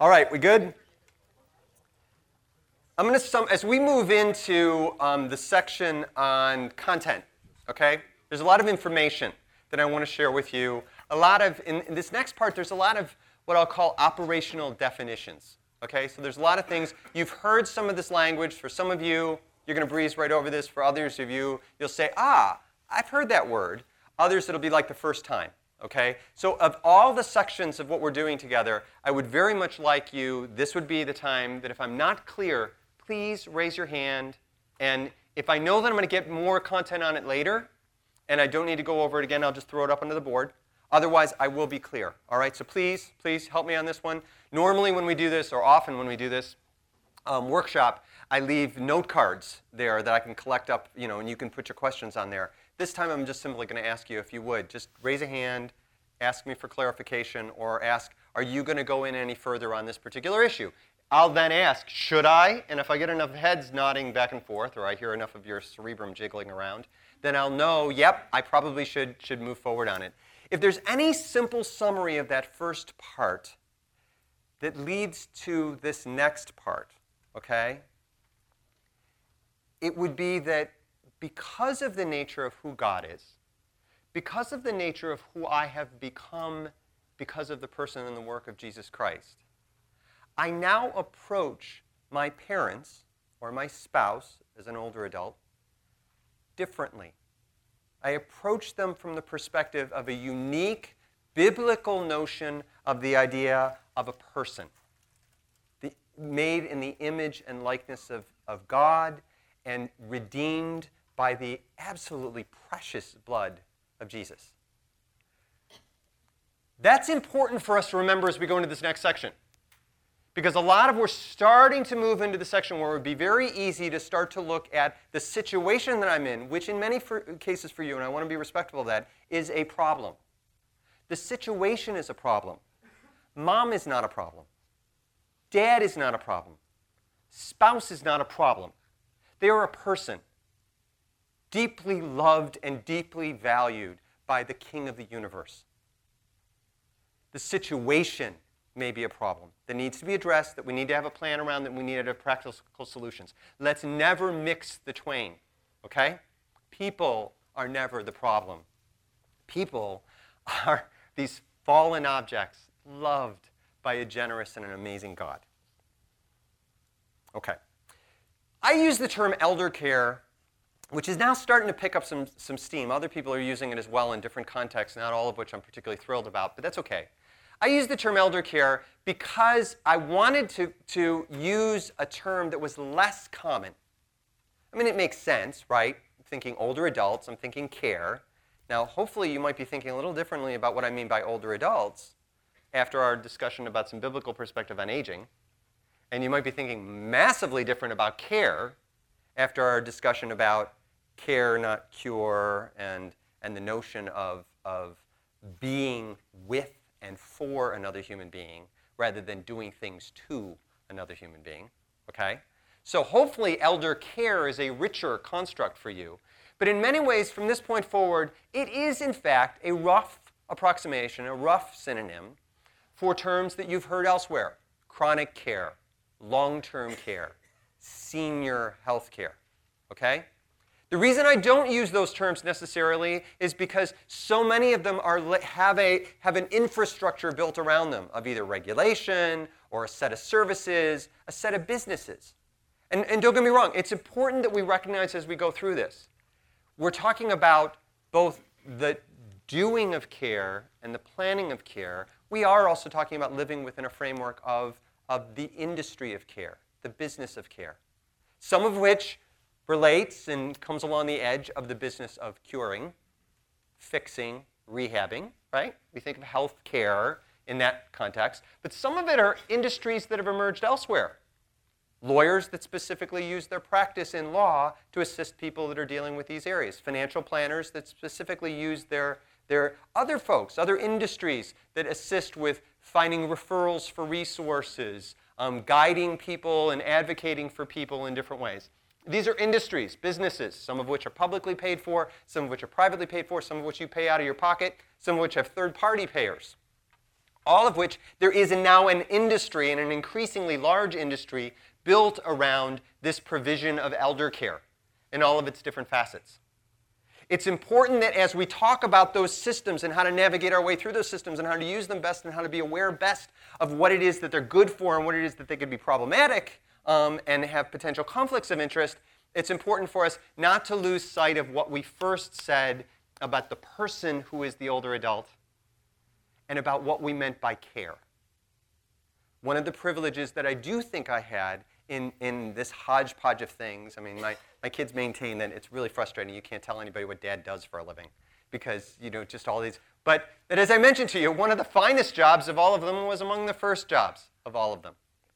All right, we good? I'm going to as we move into the section on content, okay? There's a lot of information that I want to share with you. In this next part, there's a lot of what I'll call operational definitions, okay? So there's a lot of things. You've heard some of this language. For some of you, you're going to breeze right over this. For others of you, you'll say, I've heard that word. Others, it'll be like the first time. Okay? So of all the sections of what we're doing together, I would very much like you, this would be the time that if I'm not clear, please raise your hand. And if I know that I'm going to get more content on it later, and I don't need to go over it again, I'll just throw it up onto the board. Otherwise, I will be clear. All right? So please help me on this one. Normally when we do this, or often when we do this workshop, I leave note cards there that I can collect up, and you can put your questions on there. This time I'm just simply going to ask you, if you would, just raise a hand, ask me for clarification, or ask, are you going to go in any further on this particular issue? I'll then ask, should I? And if I get enough heads nodding back and forth, or I hear enough of your cerebrum jiggling around, then I'll know, yep, I probably should move forward on it. If there's any simple summary of that first part that leads to this next part, okay, it would be that because of the nature of who God is, because of the nature of who I have become because of the person and the work of Jesus Christ, I now approach my parents or my spouse as an older adult differently. I approach them from the perspective of a unique biblical notion of the idea of a person, made in the image and likeness of God and redeemed by the absolutely precious blood of Jesus. That's important for us to remember as we go into this next section. Because we're starting to move into the section where it would be very easy to start to look at the situation that I'm in, which in many cases for you, and I want to be respectful of that, is a problem. The situation is a problem. Mom is not a problem. Dad is not a problem. Spouse is not a problem. They are a person, deeply loved and deeply valued by the King of the universe. The situation may be a problem that needs to be addressed, that we need to have a plan around, that we need to have practical solutions. Let's never mix the twain, okay? People are never the problem. People are these fallen objects loved by a generous and an amazing God. Okay. I use the term elder care, which is now starting to pick up some steam. Other people are using it as well in different contexts, not all of which I'm particularly thrilled about, but that's okay. I use the term elder care because I wanted to use a term that was less common. I mean, it makes sense, right? I'm thinking older adults, I'm thinking care. Now, hopefully you might be thinking a little differently about what I mean by older adults after our discussion about some biblical perspective on aging. And you might be thinking massively different about care after our discussion about care, not cure, and the notion of being with and for another human being rather than doing things to another human being, okay? So hopefully elder care is a richer construct for you. But in many ways, from this point forward, it is in fact a rough approximation, a rough synonym for terms that you've heard elsewhere: chronic care, long-term care, senior health care, okay? The reason I don't use those terms necessarily is because so many of them have an infrastructure built around them of either regulation or a set of services, a set of businesses. And don't get me wrong, it's important that we recognize as we go through this, we're talking about both the doing of care and the planning of care. We are also talking about living within a framework of the industry of care, the business of care, some of which relates and comes along the edge of the business of curing, fixing, rehabbing, right? We think of health care in that context. But some of it are industries that have emerged elsewhere. Lawyers that specifically use their practice in law to assist people that are dealing with these areas. Financial planners that specifically use their other folks, other industries that assist with finding referrals for resources, guiding people and advocating for people in different ways. These are industries, businesses, some of which are publicly paid for, some of which are privately paid for, some of which you pay out of your pocket, some of which have third-party payers. All of which there is now an industry, and an increasingly large industry, built around this provision of elder care in all of its different facets. It's important that as we talk about those systems and how to navigate our way through those systems and how to use them best and how to be aware best of what it is that they're good for and what it is that they could be problematic and have potential conflicts of interest, it's important for us not to lose sight of what we first said about the person who is the older adult and about what we meant by care. One of the privileges that I do think I had in this hodgepodge of things, I mean, my kids maintain that it's really frustrating. You can't tell anybody what Dad does for a living because, just all these. But as I mentioned to you, one of the finest jobs of all of them was among the first jobs of all of them.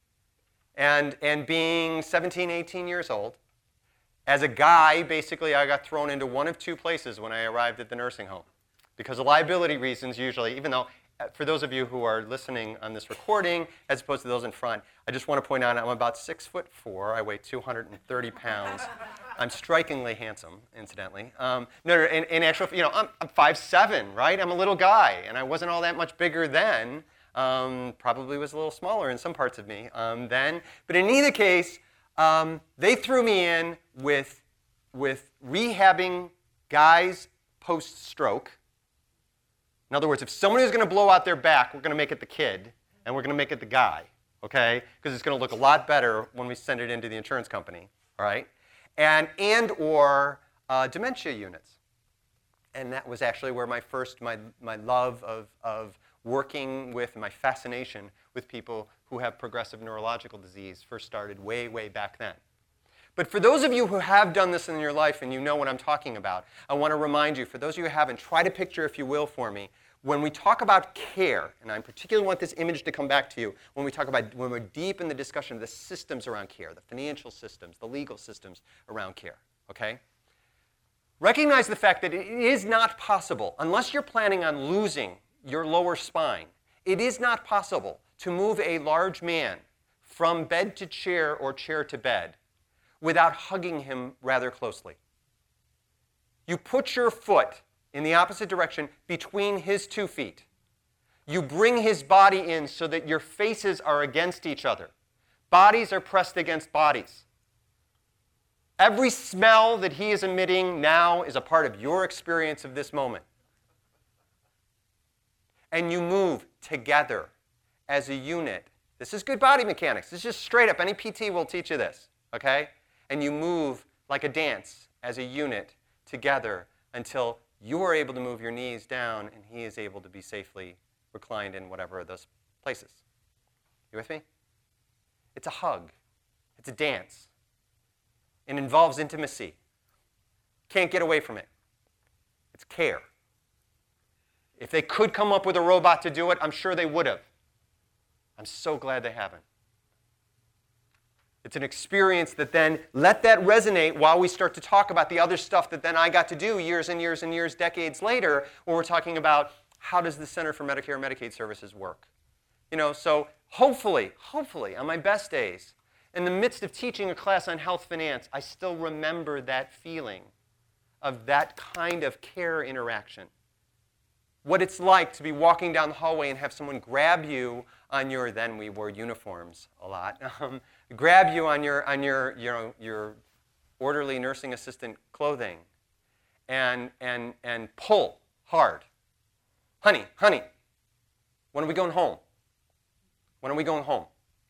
And being 17, 18 years old, as a guy, basically I got thrown into one of two places when I arrived at the nursing home. Because of liability reasons usually, even though for those of you who are listening on this recording, as opposed to those in front, I just want to point out I'm about 6'4". I weigh 230 pounds. I'm strikingly handsome, incidentally. In actual, I'm 5'7", right? I'm a little guy, and I wasn't all that much bigger then. Probably was a little smaller in some parts of me then. But in either case, they threw me in with rehabbing guys post-stroke. In other words, if someone is going to blow out their back, we're going to make it the kid, and we're going to make it the guy, okay? Because it's going to look a lot better when we send it into the insurance company, all right? And/or dementia units. And that was actually where my love of working with, and my fascination with people who have progressive neurological disease first started way, way back then. But for those of you who have done this in your life and you know what I'm talking about, I want to remind you, for those of you who haven't, try to picture, if you will, for me, when we talk about care, and I particularly want this image to come back to you, when we're deep in the discussion of the systems around care, the financial systems, the legal systems around care, okay? Recognize the fact that it is not possible, unless you're planning on losing your lower spine, it is not possible to move a large man from bed to chair or chair to bed without hugging him rather closely. You put your foot in the opposite direction between his 2 feet. You bring his body in so that your faces are against each other. Bodies are pressed against bodies. Every smell that he is emitting now is a part of your experience of this moment. And you move together as a unit. This is good body mechanics. This is just straight up. Any PT will teach you this, okay? And you move like a dance as a unit together until you are able to move your knees down and he is able to be safely reclined in whatever of those places. You with me? It's a hug. It's a dance. It involves intimacy. Can't get away from it. It's care. If they could come up with a robot to do it, I'm sure they would have. I'm so glad they haven't. It's an experience that then let that resonate while we start to talk about the other stuff that then I got to do years and years and years, decades later, when we're talking about how does the Center for Medicare and Medicaid Services work. So hopefully, on my best days, in the midst of teaching a class on health finance, I still remember that feeling of that kind of care interaction. What it's like to be walking down the hallway and have someone grab you on your, then we wore uniforms a lot, grab you on your orderly nursing assistant clothing and pull hard. Honey, when are we going home? When are we going home?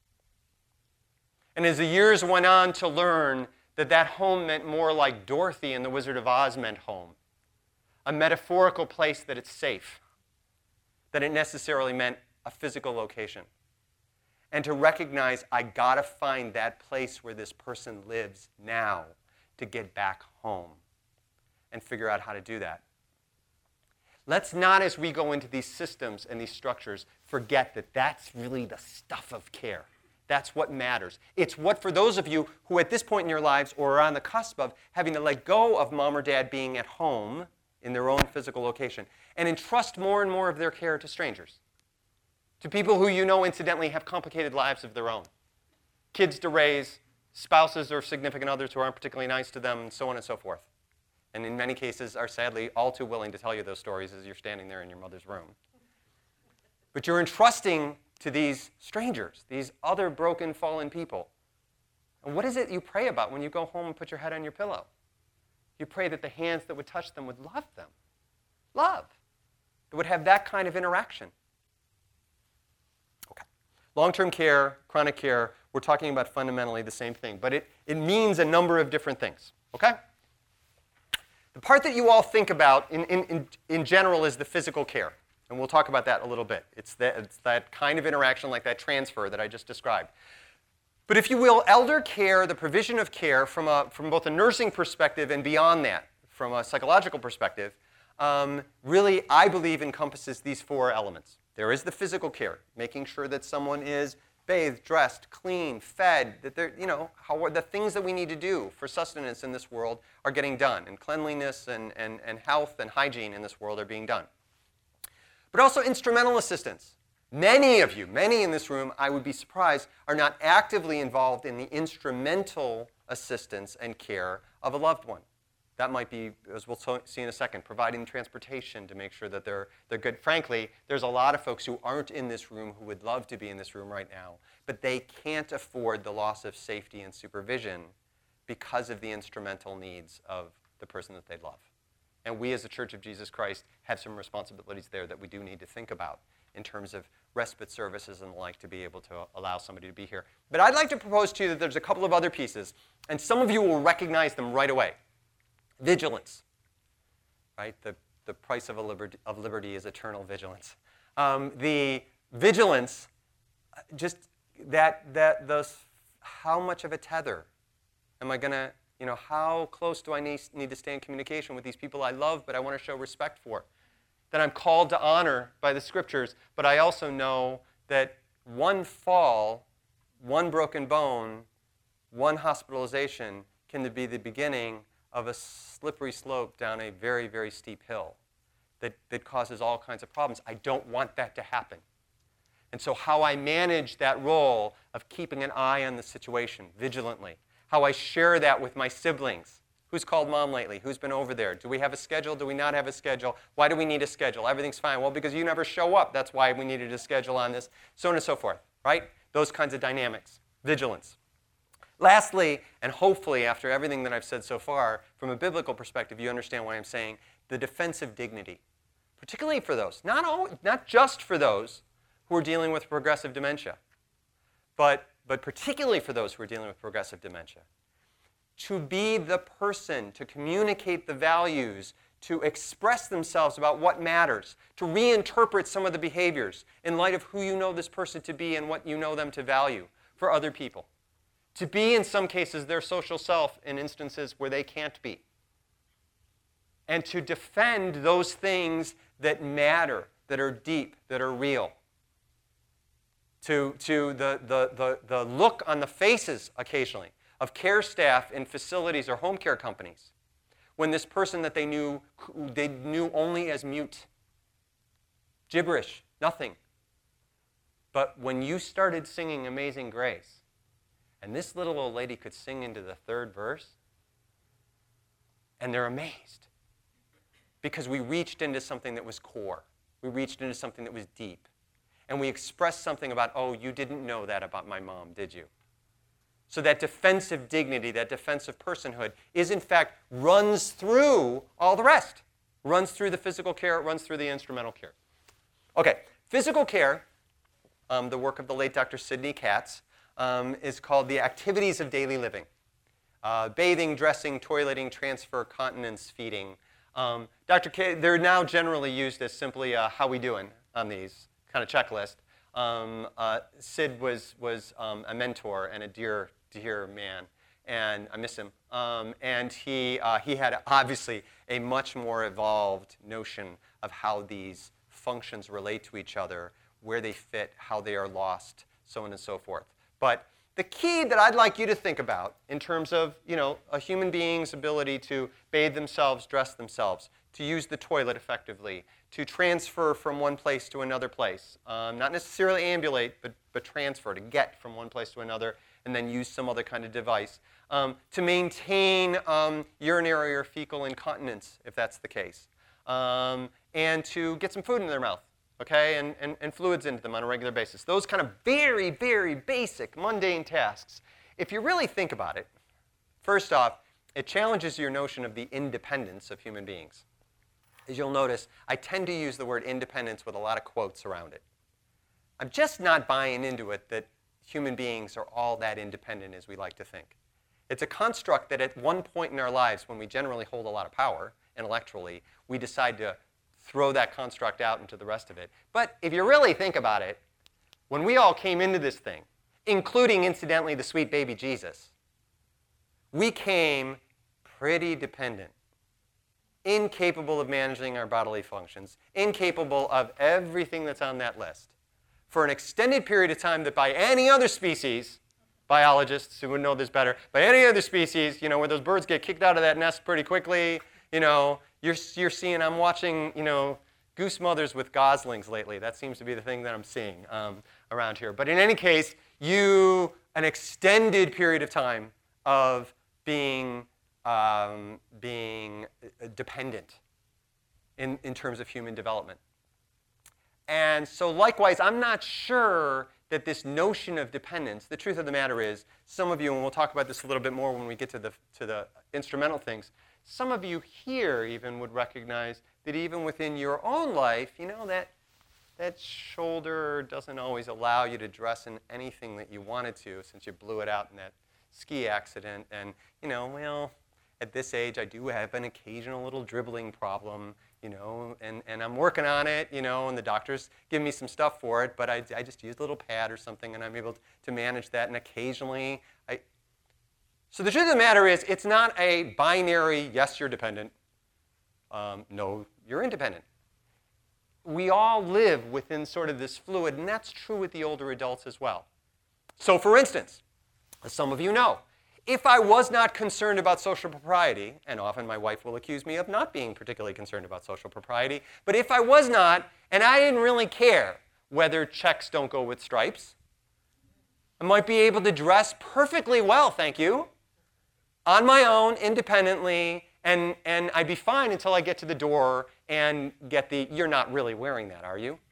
And as the years went on to learn that home meant more like Dorothy in The Wizard of Oz meant home. A metaphorical place that it's safe, that it necessarily meant a physical location. And to recognize I gotta find that place where this person lives now to get back home and figure out how to do that. Let's not, as we go into these systems and these structures, forget that that's really the stuff of care. That's what matters. It's what, for those of you who at this point in your lives or are on the cusp of having to let go of mom or dad being at home in their own physical location and entrust more and more of their care to strangers, to people who incidentally have complicated lives of their own, kids to raise, spouses or significant others who aren't particularly nice to them, and so on and so forth. And in many cases are sadly all too willing to tell you those stories as you're standing there in your mother's room. But you're entrusting to these strangers, these other broken, fallen people. And what is it you pray about when you go home and put your head on your pillow? You pray that the hands that would touch them would love them. Love. That would have that kind of interaction. Okay. Long-term care, chronic care, we're talking about fundamentally the same thing. But it means a number of different things. Okay? The part that you all think about in general is the physical care. And we'll talk about that a little bit. It's that kind of interaction, like that transfer that I just described. But if you will, elder care, the provision of care from both a nursing perspective and beyond that, from a psychological perspective, really, I believe, encompasses these four elements. There is the physical care, making sure that someone is bathed, dressed, clean, fed, that they're, how the things that we need to do for sustenance in this world are getting done, and cleanliness and health and hygiene in this world are being done. But also instrumental assistance. Many of you, many in this room, I would be surprised, are not actively involved in the instrumental assistance and care of a loved one. That might be, as we'll see in a second, providing transportation to make sure that they're good. Frankly, there's a lot of folks who aren't in this room who would love to be in this room right now, but they can't afford the loss of safety and supervision because of the instrumental needs of the person that they love. And we as a Church of Jesus Christ have some responsibilities there that we do need to think about in terms of respite services and the like to be able to allow somebody to be here. But I'd like to propose to you that there's a couple of other pieces, and some of you will recognize them right away. Vigilance, right? The price of liberty is eternal vigilance. The vigilance, just how much of a tether am I going to, how close do I need to stay in communication with these people I love but I want to show respect for? That I'm called to honor by the Scriptures, but I also know that one fall, one broken bone, one hospitalization can be the beginning of a slippery slope down a very, very steep hill that causes all kinds of problems. I don't want that to happen. And so how I manage that role of keeping an eye on the situation vigilantly, how I share that with my siblings. Who's called mom lately? Who's been over there? Do we have a schedule? Do we not have a schedule? Why do we need a schedule? Everything's fine. Well, because you never show up. That's why we needed a schedule on this, so on and so forth, right? Those kinds of dynamics. Vigilance. Lastly, and hopefully after everything that I've said so far, from a biblical perspective, you understand what I'm saying, the defense of dignity. Particularly for those, not just for those who are dealing with progressive dementia, but particularly for those who are dealing with progressive dementia. To be the person, to communicate the values, to express themselves about what matters, to reinterpret some of the behaviors in light of who you know this person to be and what you know them to value for other people. To be, in some cases, their social self in instances where they can't be. And to defend those things that matter, that are deep, that are real. To the look on the faces occasionally of care staff in facilities or home care companies when this person that they knew only as mute. Gibberish, nothing. But when you started singing Amazing Grace, and this little old lady could sing into the third verse, and they're amazed. Because we reached into something that was core. We reached into something that was deep. And we expressed something about, oh, you didn't know that about my mom, did you? So that defensive dignity, that defensive personhood, is in fact runs through all the rest. Runs through the physical care, it runs through the instrumental care. Okay, physical care, the work of the late Dr. Sidney Katz, is called the activities of daily living. Bathing, dressing, toileting, transfer, continence, feeding. Dr. K, they're now generally used as simply how we doing on these kind of checklist. Sid was a mentor and a dear man, and I miss him. And he had obviously a much more evolved notion of how these functions relate to each other, where they fit, how they are lost, so on and so forth. But the key that I'd like you to think about in terms of, a human being's ability to bathe themselves, dress themselves, to use the toilet effectively, to transfer from one place to another place, not necessarily ambulate, but transfer, to get from one place to another, and then use some other kind of device, to maintain urinary or fecal incontinence, if that's the case, and to get some food in their mouth, okay, and fluids into them on a regular basis. Those kind of very, very basic, mundane tasks. If you really think about it, first off, it challenges your notion of the independence of human beings. As you'll notice, I tend to use the word independence with a lot of quotes around it. I'm just not buying into it that human beings are all that independent as we like to think. It's a construct that at one point in our lives, when we generally hold a lot of power intellectually, we decide to throw that construct out into the rest of it. But if you really think about it, when we all came into this thing, including, incidentally, the sweet baby Jesus, we came pretty dependent, incapable of managing our bodily functions, incapable of everything that's on that list, for an extended period of time that by any other species, biologists who would know this better, by any other species, where those birds get kicked out of that nest pretty quickly, you're seeing, I'm watching, goose mothers with goslings lately. That seems to be the thing that I'm seeing around here. But in any case, an extended period of time of being dependent in terms of human development. And so likewise, I'm not sure that this notion of dependence, the truth of the matter is, some of you, and we'll talk about this a little bit more when we get to the instrumental things, some of you here even would recognize that even within your own life, that shoulder doesn't always allow you to dress in anything that you wanted to since you blew it out in that ski accident. And, at this age, I do have an occasional little dribbling problem, and I'm working on it, and the doctors give me some stuff for it, but I just use a little pad or something, and I'm able to manage that, and occasionally So the truth of the matter is, it's not a binary, yes, you're dependent, no, you're independent. We all live within sort of this fluid, and that's true with the older adults as well. So for instance, as some of you know, if I was not concerned about social propriety, and often my wife will accuse me of not being particularly concerned about social propriety, but if I was not, and I didn't really care whether checks don't go with stripes, I might be able to dress perfectly well, thank you, on my own, independently, and I'd be fine until I get to the door and get the, you're not really wearing that, are you?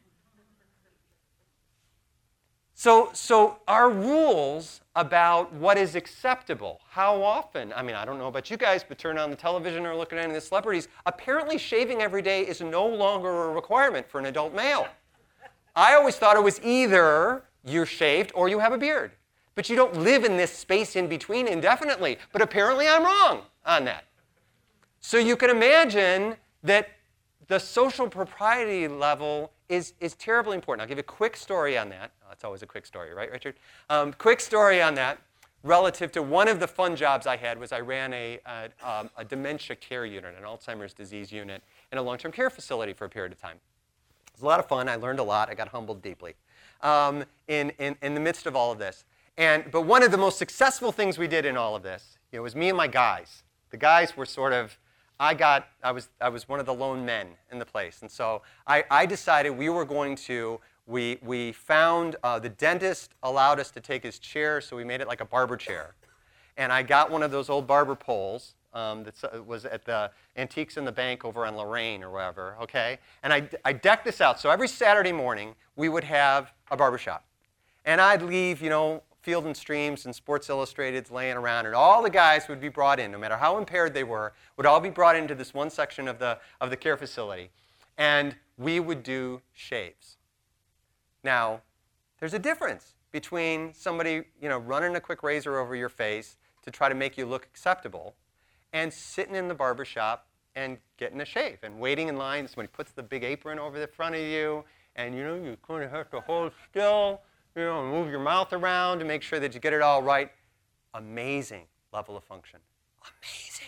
So our rules about what is acceptable, how often, I don't know about you guys, but turn on the television or look at any of the celebrities, apparently shaving every day is no longer a requirement for an adult male. I always thought it was either you're shaved or you have a beard. But you don't live in this space in between indefinitely. But apparently I'm wrong on that. So you can imagine that the social propriety level is terribly important. I'll give you a quick story on that. Oh, that's always a quick story, right, Richard? Quick story on that relative to one of the fun jobs I had was I ran a dementia care unit, an Alzheimer's disease unit, in a long-term care facility for a period of time. It was a lot of fun. I learned a lot. I got humbled deeply in the midst of all of this. But one of the most successful things we did in all of this, was me and my guys. The guys were sort of, I was one of the lone men in the place. And so I decided we were going to, we found, the dentist allowed us to take his chair, so we made it like a barber chair. And I got one of those old barber poles that was at the Antiques in the Bank over on Lorraine or wherever, okay? And I decked this out. So every Saturday morning, we would have a barbershop. And I'd leave, Field and Streams and Sports Illustrateds laying around, and all the guys would be brought in, no matter how impaired they were, would all be brought into this one section of the care facility. And we would do shaves. Now, there's a difference between somebody, running a quick razor over your face to try to make you look acceptable, and sitting in the barbershop and getting a shave and waiting in line. Somebody puts the big apron over the front of you, and you kind of have to hold still, move your mouth around to make sure that you get it all right. Amazing level of function. Amazing.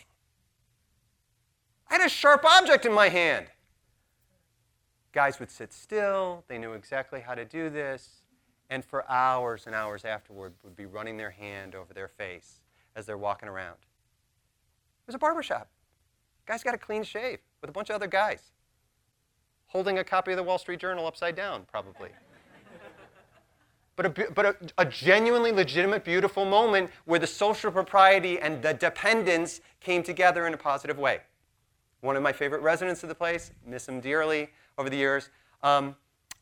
I had a sharp object in my hand. Guys would sit still. They knew exactly how to do this. And for hours and hours afterward would be running their hand over their face as they're walking around. It was a barbershop. Guy's got a clean shave with a bunch of other guys, holding a copy of the Wall Street Journal upside down, probably. But a genuinely legitimate, beautiful moment where the social propriety and the dependence came together in a positive way. One of my favorite residents of the place, miss him dearly over the years,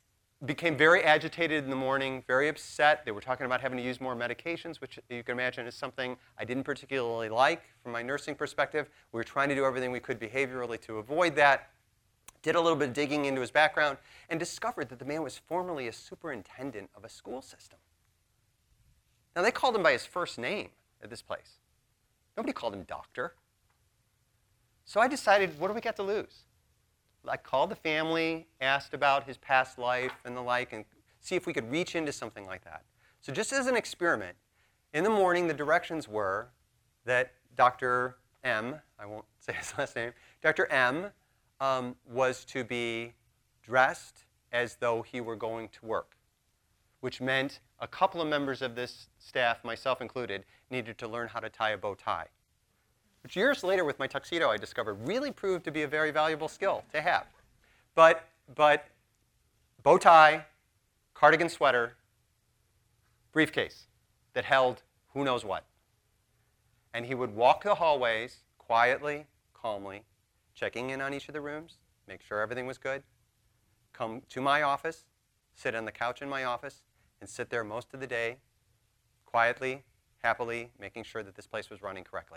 became very agitated in the morning, very upset. They were talking about having to use more medications, which you can imagine is something I didn't particularly like from my nursing perspective. We were trying to do everything we could behaviorally to avoid that. Did a little bit of digging into his background and discovered that the man was formerly a superintendent of a school system. Now, they called him by his first name at this place. Nobody called him doctor. So I decided, what do we got to lose? I called the family, asked about his past life and the like, and see if we could reach into something like that. So just as an experiment, in the morning, the directions were that Dr. M, I won't say his last name, Dr. M was to be dressed as though he were going to work, which meant a couple of members of this staff, myself included, needed to learn how to tie a bow tie, which years later with my tuxedo I discovered really proved to be a very valuable skill to have. But bow tie, cardigan sweater, briefcase that held who knows what. And he would walk the hallways quietly, calmly, checking in on each of the rooms, make sure everything was good, come to my office, sit on the couch in my office, and sit there most of the day, quietly, happily, making sure that this place was running correctly.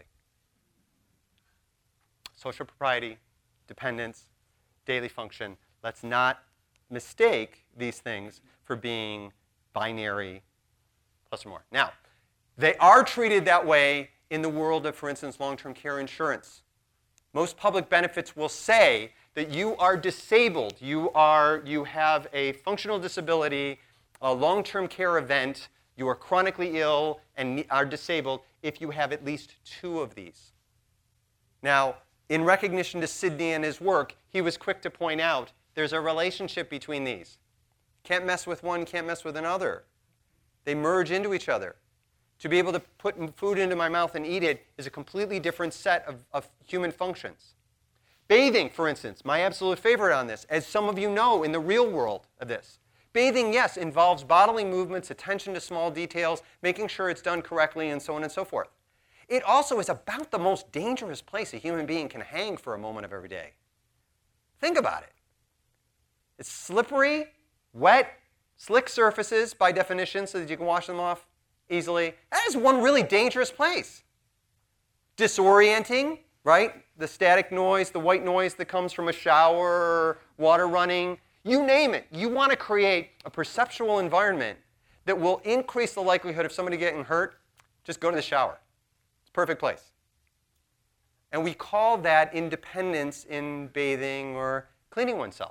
Social propriety, dependence, daily function. Let's not mistake these things for being binary, plus or more. Now, they are treated that way in the world of, for instance, long-term care insurance. Most public benefits will say that you are disabled, you have a functional disability, a long-term care event, you are chronically ill and are disabled if you have at least 2 of these. Now, in recognition to Sidney and his work, he was quick to point out there's a relationship between these. Can't mess with one, can't mess with another. They merge into each other. To be able to put food into my mouth and eat it is a completely different set of human functions. Bathing, for instance, my absolute favorite on this, as some of you know in the real world of this. Bathing, yes, involves bodily movements, attention to small details, making sure it's done correctly, and so on and so forth. It also is about the most dangerous place a human being can hang for a moment of every day. Think about it. It's slippery, wet, slick surfaces by definition so that you can wash them off easily. That is one really dangerous place. Disorienting, right? The static noise, the white noise that comes from a shower or water running, you name it. You want to create a perceptual environment that will increase the likelihood of somebody getting hurt. Just go to the shower. It's a perfect place. And we call that independence in bathing or cleaning oneself.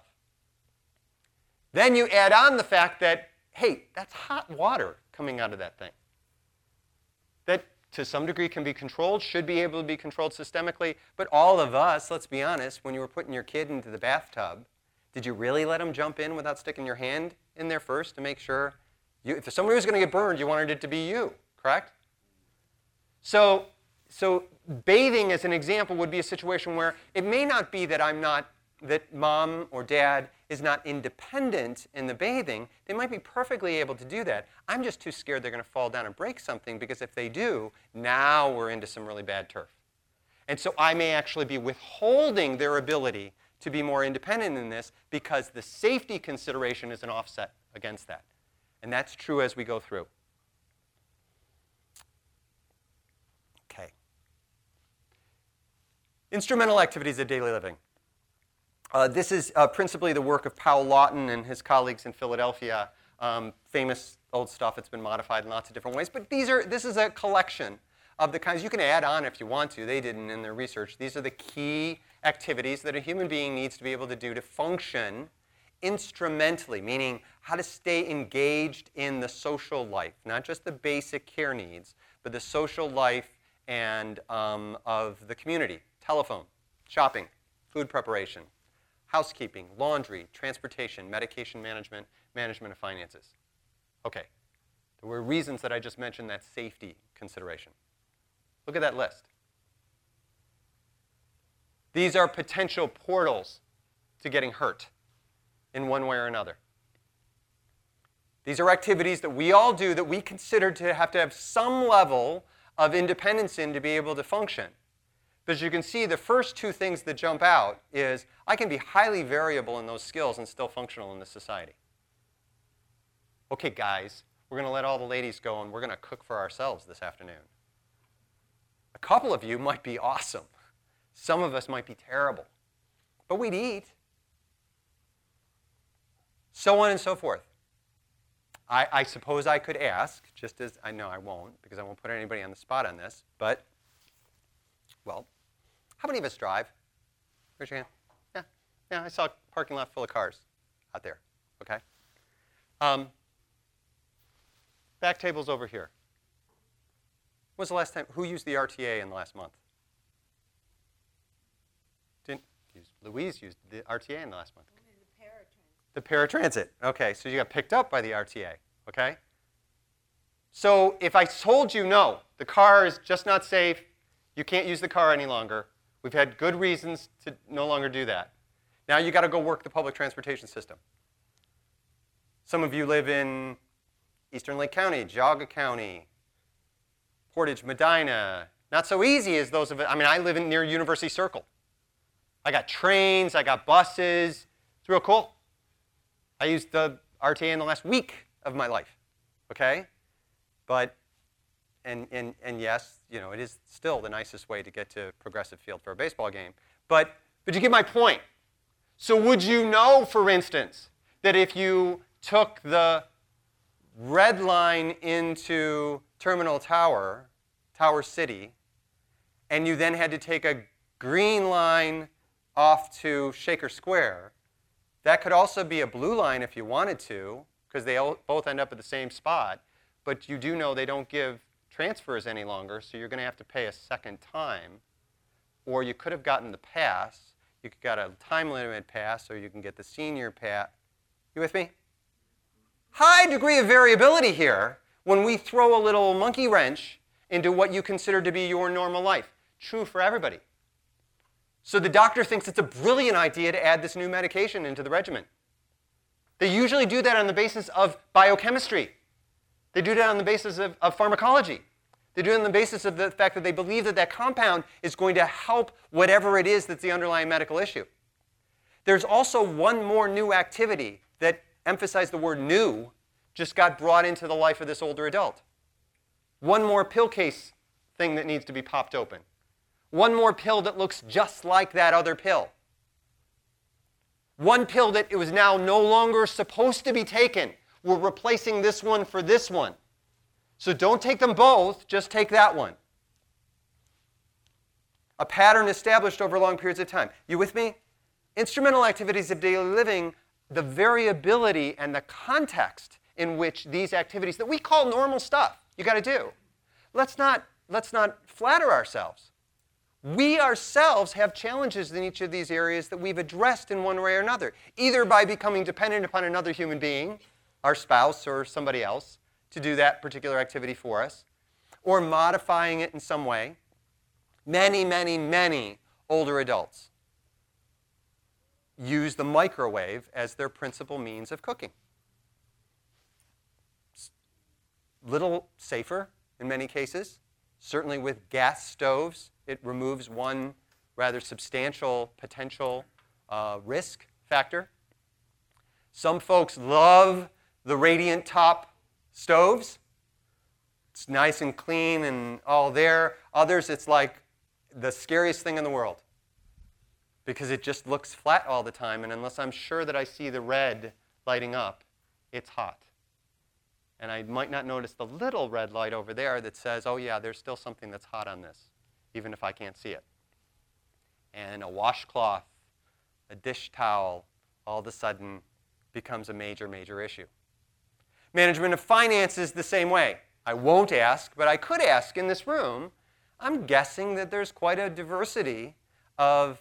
Then you add on the fact that, hey, that's hot water coming out of that thing. That to some degree can be controlled, should be able to be controlled systemically. But all of us, let's be honest, when you were putting your kid into the bathtub, did you really let him jump in without sticking your hand in there first to make sure? If somebody was going to get burned, you wanted it to be you, correct? So bathing, as an example, would be a situation where it may not be that that mom or dad is not independent in the bathing. They might be perfectly able to do that. I'm just too scared they're going to fall down and break something, because if they do, now we're into some really bad turf. And so I may actually be withholding their ability to be more independent in this because the safety consideration is an offset against that. And that's true as we go through. Okay. Instrumental activities of daily living. This is principally the work of Powell Lawton and his colleagues in Philadelphia. Famous old stuff. It's been modified in lots of different ways. But this is a collection of the kinds you can add on if you want to. They didn't in their research. These are the key activities that a human being needs to be able to do to function instrumentally, meaning how to stay engaged in the social life, not just the basic care needs, but the social life and of the community. Telephone, shopping, food preparation, housekeeping, laundry, transportation, medication management, management of finances. Okay, there were reasons that I just mentioned that safety consideration. Look at that list. These are potential portals to getting hurt in one way or another. These are activities that we all do that we consider to have some level of independence in to be able to function. But as you can see, the first 2 things that jump out is I can be highly variable in those skills and still functional in this society. Okay, guys, we're going to let all the ladies go and we're going to cook for ourselves this afternoon. A couple of you might be awesome. Some of us might be terrible. But we'd eat. So on and so forth. I suppose I could ask, just as I know I won't, because I won't put anybody on the spot on this, but, well, how many of us drive? Raise your hand. Yeah, I saw a parking lot full of cars out there, okay? Back table's over here. When was the last time, who used the RTA in the last month? Louise used the RTA in the last month. The paratransit. Okay, so you got picked up by the RTA, okay? So if I told you, no, the car is just not safe, you can't use the car any longer, we've had good reasons to no longer do that. Now you got to go work the public transportation system. Some of you live in Eastern Lake County, Geauga County, Portage, Medina. Not so easy as those of it. I mean, I live near University Circle. I got trains, I got buses. It's real cool. I used the RTA in the last week of my life, okay? But, and yes, you know, it is still the nicest way to get to Progressive Field for a baseball game. But you get my point. So would you know, for instance, that if you took the red line into Terminal Tower, Tower City, and you then had to take a green line off to Shaker Square, that could also be a blue line if you wanted to, because they both end up at the same spot. But you do know they don't give transfers any longer, so you're going to have to pay a second time. Or you could have gotten the pass. You could get a time limited pass, or you can get the senior pass. You with me? High degree of variability here when we throw a little monkey wrench into what you consider to be your normal life. True for everybody. So the doctor thinks it's a brilliant idea to add this new medication into the regimen. They usually do that on the basis of biochemistry. They do that on the basis of pharmacology. They do it on the basis of the fact that they believe that that compound is going to help whatever it is that's the underlying medical issue. There's also one more new activity that emphasized the word new just got brought into the life of this older adult. One more pill case thing that needs to be popped open. One more pill that looks just like that other pill. One pill that it was now no longer supposed to be taken. We're replacing this one for this one. So don't take them both, just take that one. A pattern established over long periods of time. You with me? Instrumental activities of daily living, the variability and the context in which these activities that we call normal stuff, you got to do. Let's not flatter ourselves. We ourselves have challenges in each of these areas that we've addressed in one way or another, either by becoming dependent upon another human being, our spouse or somebody else, to do that particular activity for us, or modifying it in some way. Many, many, many older adults use the microwave as their principal means of cooking. It's little safer in many cases. Certainly with gas stoves, it removes one rather substantial potential risk factor. Some folks love the radiant top stoves. It's nice and clean and all there. Others, it's like the scariest thing in the world because it just looks flat all the time, and unless I'm sure that I see the red lighting up, it's hot. And I might not notice the little red light over there that says, oh yeah, there's still something that's hot on this, even if I can't see it. And a washcloth, a dish towel, all of a sudden becomes a major, major issue. Management of finances the same way. I won't ask, but I could ask in this room. I'm guessing that there's quite a diversity of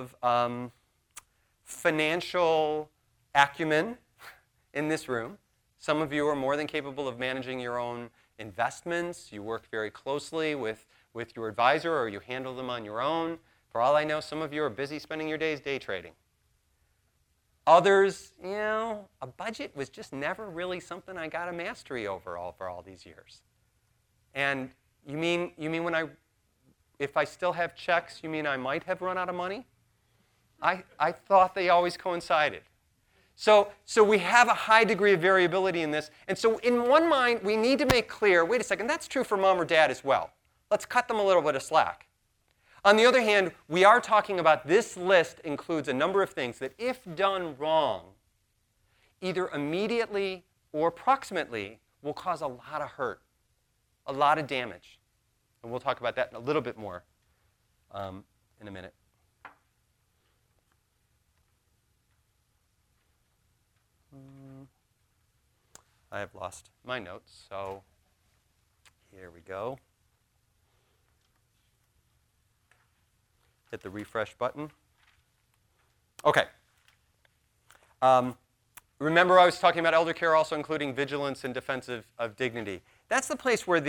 financial acumen in this room. Some of you are more than capable of managing your own investments. You work very closely with your advisor, or you handle them on your own. For all I know, some of you are busy spending your days day trading. Others, you know, a budget was just never really something I got a mastery over for all these years. And you mean if I still have checks, you mean I might have run out of money? I thought they always coincided. So we have a high degree of variability in this. And so in one mind, we need to make clear, wait a second, that's true for mom or dad as well. Let's cut them a little bit of slack. On the other hand, we are talking about this list includes a number of things that if done wrong, either immediately or proximately will cause a lot of hurt, a lot of damage. And we'll talk about that in a little bit more in a minute. I have lost my notes, so here we go. Hit the refresh button. Okay. Remember I was talking about elder care also including vigilance and defense of dignity. That's the place where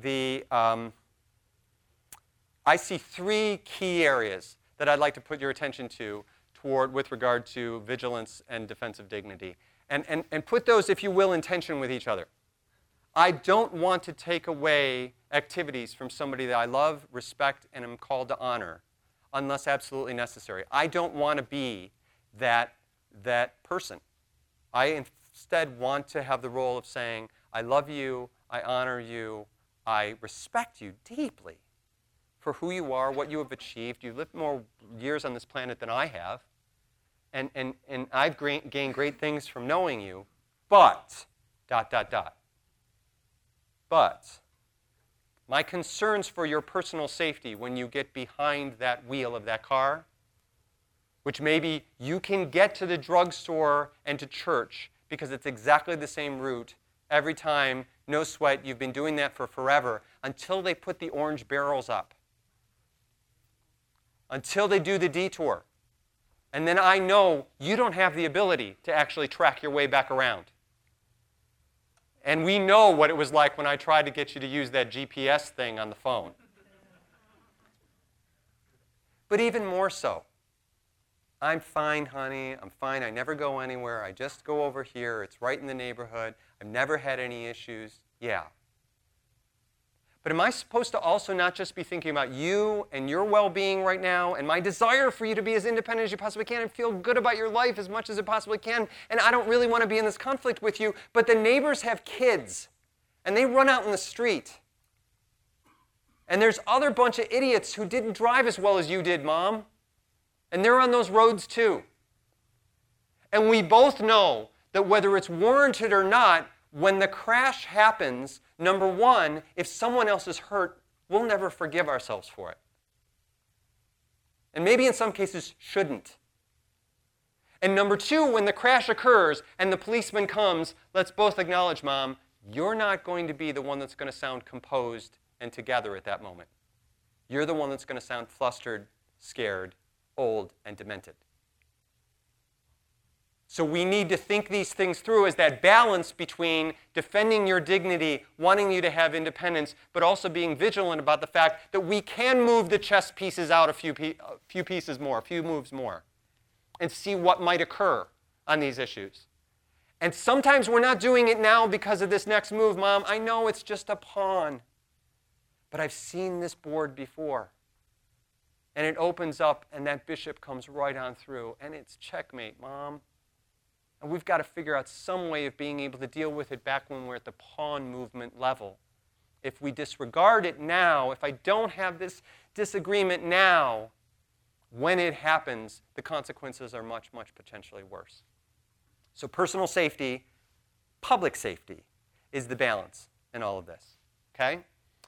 I see three key areas that I'd like to put your attention to with regard to vigilance and defense of dignity. And put those, if you will, in tension with each other. I don't want to take away activities from somebody that I love, respect, and am called to honor unless absolutely necessary. I don't want to be that person. I instead want to have the role of saying, I love you, I honor you, I respect you deeply for who you are, what you have achieved. You've lived more years on this planet than I have. And I've gained great things from knowing you, but, ... But my concerns for your personal safety when you get behind that wheel of that car, which maybe you can get to the drugstore and to church because it's exactly the same route every time, no sweat, you've been doing that for forever, until they put the orange barrels up, until they do the detour. And then I know you don't have the ability to actually track your way back around. And we know what it was like when I tried to get you to use that GPS thing on the phone. But even more so, I'm fine, honey. I'm fine. I never go anywhere. I just go over here. It's right in the neighborhood. I've never had any issues. Yeah. But am I supposed to also not just be thinking about you and your well-being right now and my desire for you to be as independent as you possibly can and feel good about your life as much as it possibly can, and I don't really want to be in this conflict with you, but the neighbors have kids, and they run out in the street. And there's other bunch of idiots who didn't drive as well as you did, Mom, and they're on those roads too. And we both know that whether it's warranted or not, when the crash happens, number one, if someone else is hurt, we'll never forgive ourselves for it. And maybe in some cases shouldn't. And number two, when the crash occurs and the policeman comes, let's both acknowledge, Mom, you're not going to be the one that's going to sound composed and together at that moment. You're the one that's going to sound flustered, scared, old, and demented. So we need to think these things through as that balance between defending your dignity, wanting you to have independence, but also being vigilant about the fact that we can move the chess pieces out a few pieces more, a few moves more, and see what might occur on these issues. And sometimes we're not doing it now because of this next move, Mom. I know it's just a pawn, but I've seen this board before. And it opens up, and that bishop comes right on through, and it's checkmate, Mom. And we've got to figure out some way of being able to deal with it back when we're at the pawn movement level. If we disregard it now, if I don't have this disagreement now, when it happens, the consequences are much, much potentially worse. So personal safety, public safety is the balance in all of this. Okay?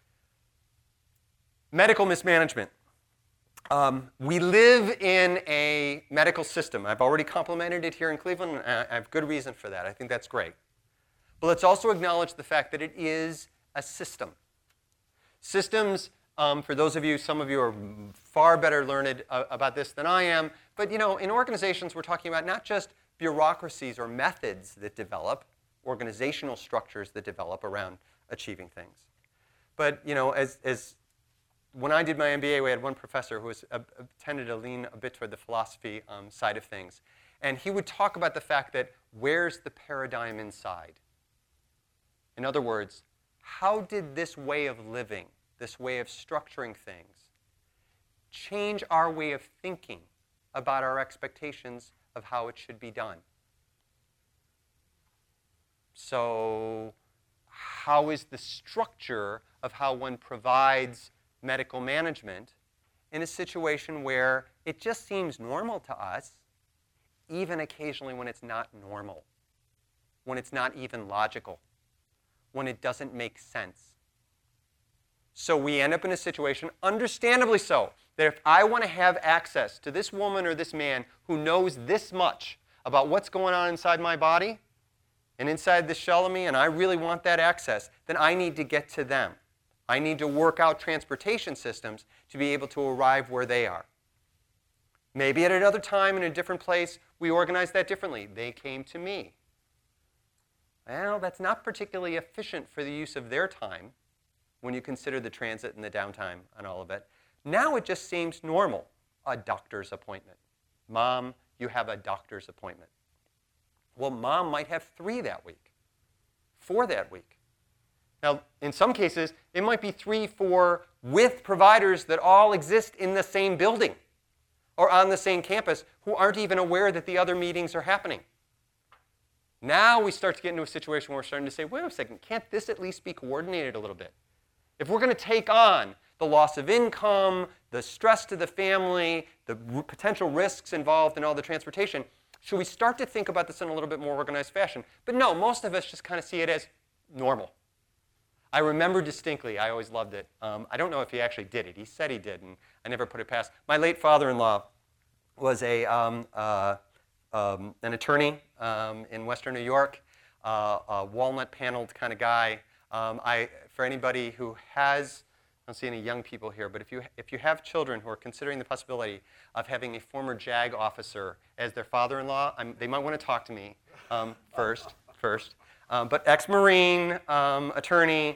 Medical mismanagement. We live in a medical system. I've already complimented it here in Cleveland, and I have good reason for that. I think that's great. But let's also acknowledge the fact that it is a system. Systems, for those of you, some of you are far better learned about this than I am, but in organizations we're talking about not just bureaucracies or methods that develop, organizational structures that develop around achieving things. But, as when I did my MBA, we had one professor who tended to lean a bit toward the philosophy side of things. And he would talk about the fact that where's the paradigm inside? In other words, how did this way of living, this way of structuring things, change our way of thinking about our expectations of how it should be done? So how is the structure of how one provides medical management in a situation where it just seems normal to us, even occasionally when it's not normal, when it's not even logical, when it doesn't make sense? So we end up in a situation, understandably so, that if I want to have access to this woman or this man who knows this much about what's going on inside my body and inside the shell of me, and I really want that access, then I need to get to them. I need to work out transportation systems to be able to arrive where they are. Maybe at another time in a different place, we organize that differently. They came to me. Well, that's not particularly efficient for the use of their time when you consider the transit and the downtime and all of it. Now it just seems normal, a doctor's appointment. Mom, you have a doctor's appointment. Well, mom might have 3 that week, 4 that week. Now, in some cases, it might be 3, 4 with providers that all exist in the same building or on the same campus who aren't even aware that the other meetings are happening. Now we start to get into a situation where we're starting to say, wait a second, can't this at least be coordinated a little bit? If we're going to take on the loss of income, the stress to the family, the potential risks involved in all the transportation, should we start to think about this in a little bit more organized fashion? But no, most of us just kind of see it as normal. I remember distinctly, I always loved it. I don't know if he actually did it. He said he did, and I never put it past. My late father-in-law was an attorney in Western New York, a walnut-paneled kind of guy. For anybody who has, I don't see any young people here, but if you have children who are considering the possibility of having a former JAG officer as their father-in-law, they might want to talk to me first. But ex-Marine, attorney,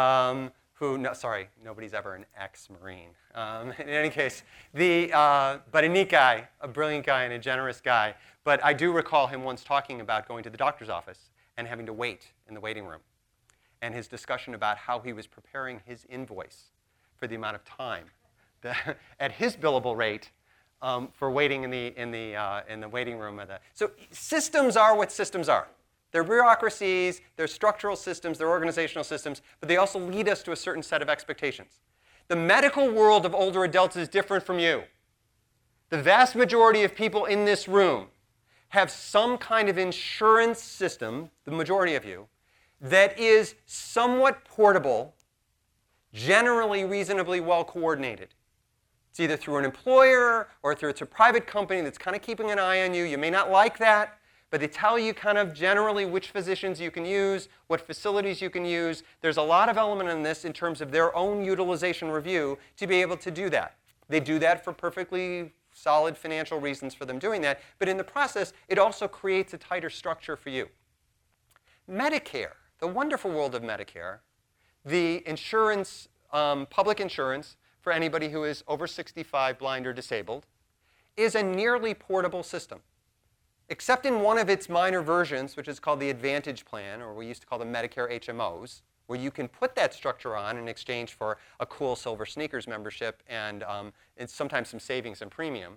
nobody's ever an ex-Marine. In any case, but a neat guy, a brilliant guy, and a generous guy. But I do recall him once talking about going to the doctor's office and having to wait in the waiting room, and his discussion about how he was preparing his invoice for the amount of time at his billable rate for waiting in the waiting room. So systems are what systems are. They're bureaucracies, they're structural systems, they're organizational systems, but they also lead us to a certain set of expectations. The medical world of older adults is different from you. The vast majority of people in this room have some kind of insurance system, the majority of you, that is somewhat portable, generally reasonably well coordinated. It's either through an employer or through a private company that's kind of keeping an eye on you. You may not like that, but they tell you kind of generally which physicians you can use, what facilities you can use. There's a lot of element in this in terms of their own utilization review to be able to do that. They do that for perfectly solid financial reasons for them doing that, but in the process, it also creates a tighter structure for you. Medicare, the wonderful world of Medicare, the insurance, public insurance for anybody who is over 65, blind, or disabled, is a nearly portable system. Except in one of its minor versions, which is called the Advantage Plan, or we used to call them Medicare HMOs, where you can put that structure on in exchange for a cool Silver Sneakers membership and sometimes some savings and premium.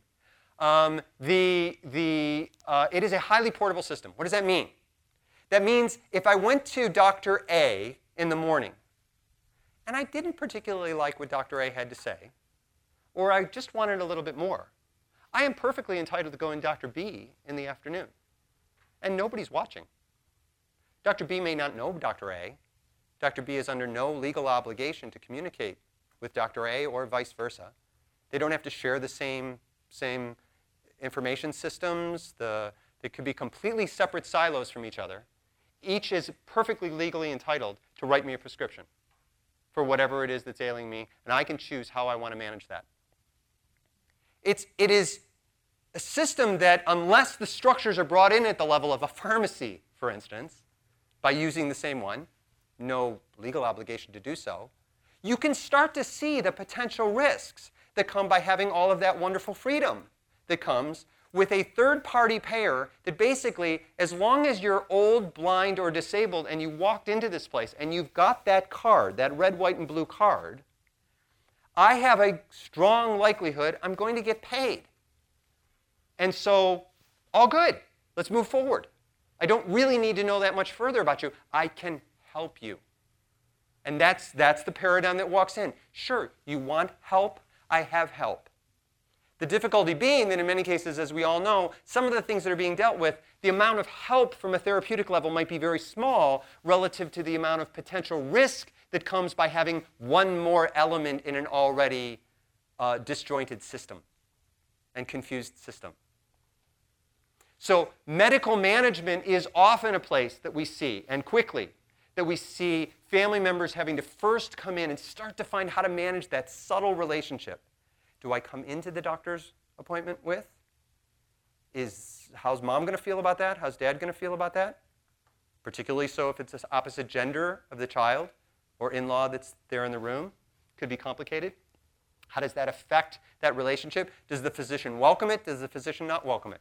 It is a highly portable system. What does that mean? That means if I went to Dr. A in the morning, and I didn't particularly like what Dr. A had to say, or I just wanted a little bit more, I am perfectly entitled to go in Dr. B in the afternoon. And nobody's watching. Dr. B may not know Dr. A. Dr. B is under no legal obligation to communicate with Dr. A or vice versa. They don't have to share the same information systems. They could be completely separate silos from each other. Each is perfectly legally entitled to write me a prescription for whatever it is that's ailing me, and I can choose how I want to manage that. It is a system that, unless the structures are brought in at the level of a pharmacy, for instance, by using the same one, no legal obligation to do so, you can start to see the potential risks that come by having all of that wonderful freedom that comes with a third-party payer that basically, as long as you're old, blind, or disabled, and you walked into this place and you've got that card, that red, white, and blue card, I have a strong likelihood I'm going to get paid. And so, all good. Let's move forward. I don't really need to know that much further about you. I can help you. And that's the paradigm that walks in. Sure, you want help? I have help. The difficulty being that in many cases, as we all know, some of the things that are being dealt with, the amount of help from a therapeutic level might be very small relative to the amount of potential risk that comes by having one more element in an already disjointed system and confused system. So medical management is often a place that we see, and quickly, that we see family members having to first come in and start to find how to manage that subtle relationship. Do I come into the doctor's appointment with? How's mom going to feel about that? How's dad going to feel about that? Particularly so if it's the opposite gender of the child or in-law that's there in the room. Could be complicated. How does that affect that relationship? Does the physician welcome it? Does the physician not welcome it?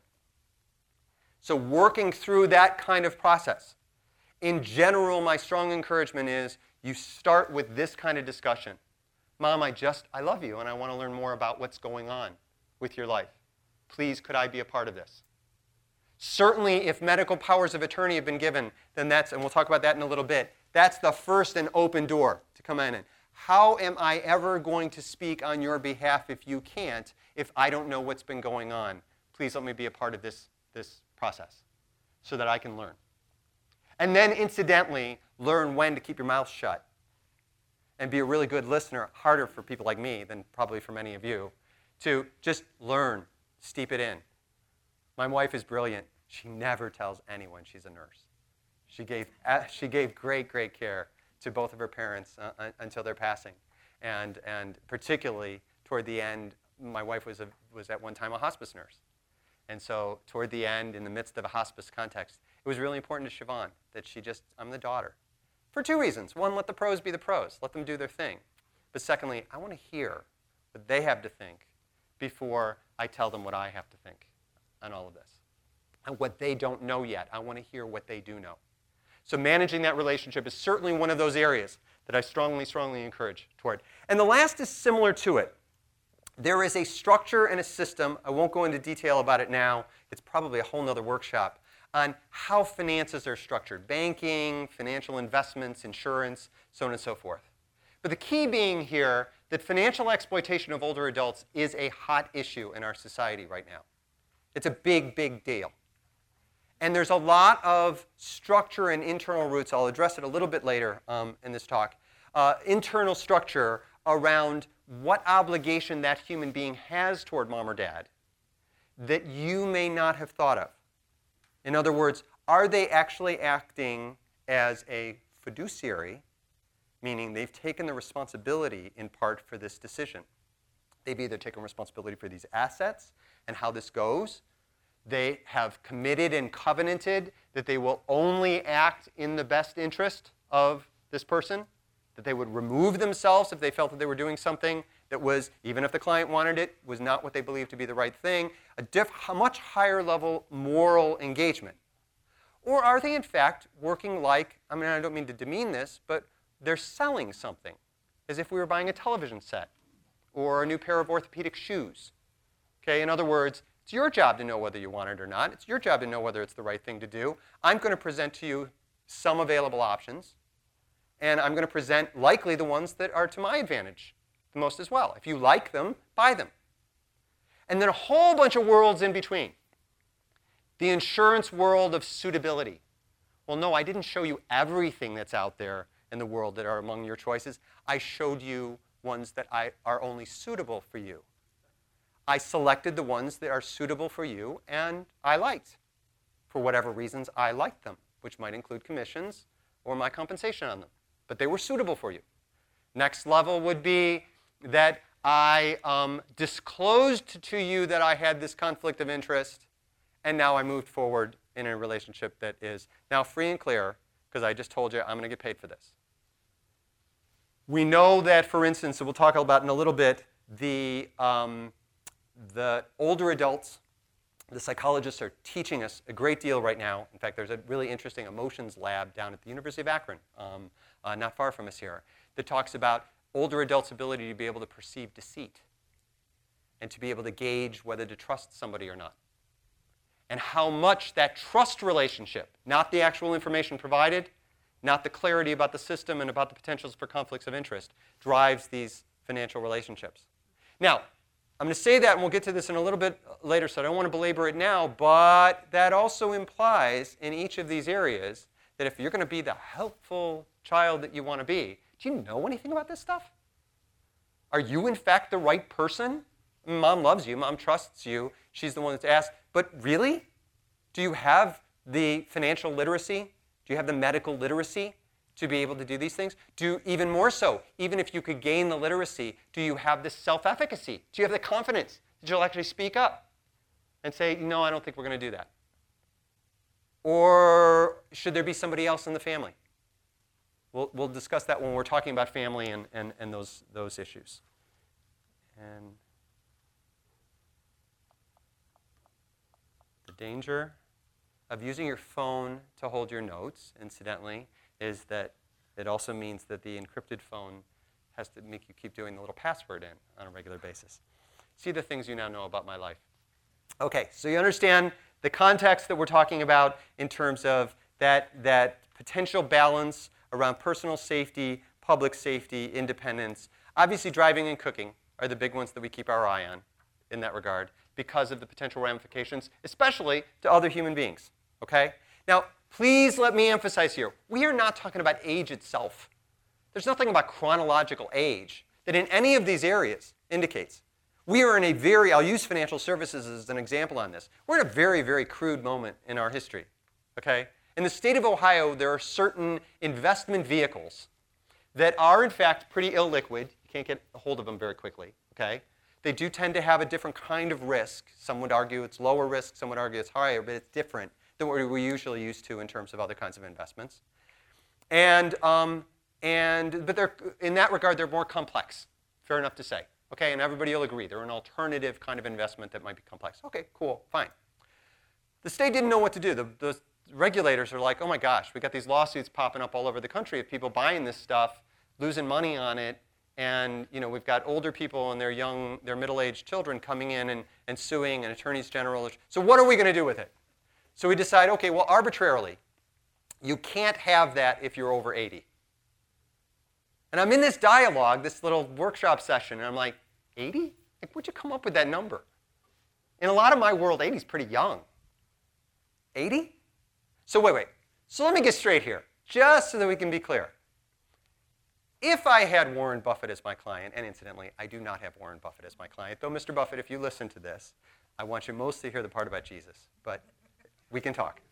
So working through that kind of process. In general, my strong encouragement is you start with this kind of discussion. Mom, I love you, and I want to learn more about what's going on with your life. Please, could I be a part of this? Certainly, if medical powers of attorney have been given, then and we'll talk about that in a little bit, that's the first and open door to come in. How am I ever going to speak on your behalf if you can't, if I don't know what's been going on? Please let me be a part of this process so that I can learn. And then, incidentally, learn when to keep your mouth shut and be a really good listener. Harder for people like me than probably for many of you, to just learn, steep it in. My wife is brilliant. She never tells anyone she's a nurse. She gave great, great care to both of her parents until their passing. And particularly toward the end, my wife was at one time a hospice nurse. And so toward the end, in the midst of a hospice context, it was really important to Siobhan that I'm the daughter. For two reasons. One, let the pros be the pros. Let them do their thing. But secondly, I want to hear what they have to think before I tell them what I have to think on all of this. And what they don't know yet, I want to hear what they do know. So managing that relationship is certainly one of those areas that I strongly, strongly encourage toward. And the last is similar to it. There is a structure and a system. I won't go into detail about it now. It's probably a whole other workshop on how finances are structured. Banking, financial investments, insurance, so on and so forth. But the key being here that financial exploitation of older adults is a hot issue in our society right now. It's a big, big deal. And there's a lot of structure and internal roots. I'll address it a little bit later in this talk. Internal structure around what obligation that human being has toward mom or dad that you may not have thought of. In other words, are they actually acting as a fiduciary, meaning they've taken the responsibility in part for this decision? They've either taken responsibility for these assets and how this goes. They have committed and covenanted that they will only act in the best interest of this person, that they would remove themselves if they felt that they were doing something that was, even if the client wanted it, was not what they believed to be the right thing, a much higher level moral engagement. Or are they in fact working like, I don't mean to demean this, but they're selling something, as if we were buying a television set or a new pair of orthopedic shoes. Okay, in other words, it's your job to know whether you want it or not. It's your job to know whether it's the right thing to do. I'm going to present to you some available options, and I'm going to present likely the ones that are to my advantage the most as well. If you like them, buy them. And then a whole bunch of worlds in between. The insurance world of suitability. Well, no, I didn't show you everything that's out there in the world that are among your choices. I showed you ones that are only suitable for you. I selected the ones that are suitable for you and I liked. For whatever reasons, I liked them, which might include commissions or my compensation on them. But they were suitable for you. Next level would be that I disclosed to you that I had this conflict of interest, and now I moved forward in a relationship that is now free and clear because I just told you I'm going to get paid for this. We know that, for instance, and we'll talk about in a little bit, the older adults, the psychologists are teaching us a great deal right now. In fact, there's a really interesting emotions lab down at the University of Akron, not far from us here, that talks about older adults' ability to be able to perceive deceit and to be able to gauge whether to trust somebody or not. and how much that trust relationship, not the actual information provided, not the clarity about the system and about the potentials for conflicts of interest, drives these financial relationships. Now, I'm going to say that, and we'll get to this in a little bit later, so I don't want to belabor it now, but that also implies in each of these areas that if you're going to be the helpful child that you want to be, do you know anything about this stuff? Are you, in fact, the right person? Mom loves you. Mom trusts you. She's the one that's asked. But really? Do you have the financial literacy? Do you have the medical literacy to be able to do these things? Even more so, even if you could gain the literacy, do you have this self-efficacy? Do you have the confidence that you'll actually speak up and say, no, I don't think we're going to do that? Or should there be somebody else in the family? We'll discuss that when we're talking about family and those issues. And the danger of using your phone to hold your notes, incidentally, is that it also means that the encrypted phone has to make you keep doing the little password in on a regular basis. See the things you now know about my life. Okay, so you understand the context that we're talking about in terms of that potential balance around personal safety, public safety, independence. Obviously, driving and cooking are the big ones that we keep our eye on in that regard because of the potential ramifications, especially to other human beings. Okay? Now, please let me emphasize here, we are not talking about age itself. There's nothing about chronological age that in any of these areas indicates. We are in a very, I'll use financial services as an example on this. We're in a very, very crude moment in our history. Okay? In the state of Ohio, there are certain investment vehicles that are, in fact, pretty illiquid. You can't get a hold of them very quickly. Okay? They do tend to have a different kind of risk. Some would argue it's lower risk. Some would argue it's higher, but it's different than what we're usually used to in terms of other kinds of investments. But they're, in that regard, they're more complex. Fair enough to say. Okay, and everybody will agree. They're an alternative kind of investment that might be complex. Okay, cool, fine. The state didn't know what to do. The regulators are like, oh my gosh, we got these lawsuits popping up all over the country of people buying this stuff, losing money on it, and we've got older people and their middle-aged children coming in and suing, and attorneys general. So what are we going to do with it? So we decide, okay, well, arbitrarily, you can't have that if you're over 80. And I'm in this dialogue, this little workshop session, and I'm like, 80? Like, where'd you come up with that number? In a lot of my world, 80 is pretty young. 80? So wait. So let me get straight here, just so that we can be clear. If I had Warren Buffett as my client, and incidentally, I do not have Warren Buffett as my client, though, Mr. Buffett, if you listen to this, I want you mostly to hear the part about Jesus, but we can talk.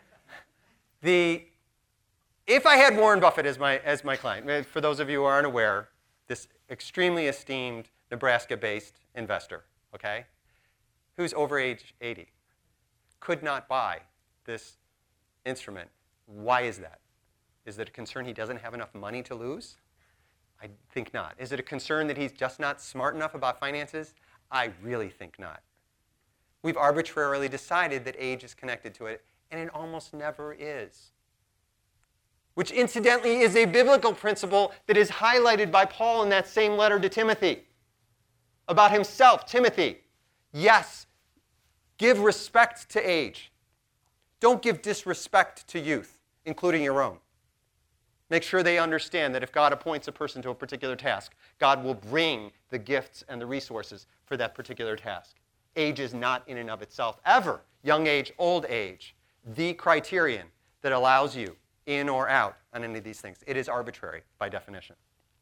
If I had Warren Buffett as my client, for those of you who aren't aware, this extremely esteemed Nebraska-based investor, okay, who's over age 80, could not buy this instrument. Why is that? Is it a concern he doesn't have enough money to lose? I think not. Is it a concern that he's just not smart enough about finances? I really think not. We've arbitrarily decided that age is connected to it, and it almost never is. Which incidentally is a biblical principle that is highlighted by Paul in that same letter to Timothy. About himself, Timothy, yes, give respect to age. Don't give disrespect to youth, including your own. Make sure they understand that if God appoints a person to a particular task, God will bring the gifts and the resources for that particular task. Age is not in and of itself ever, young age, old age, the criterion that allows you in or out on any of these things. It is arbitrary by definition.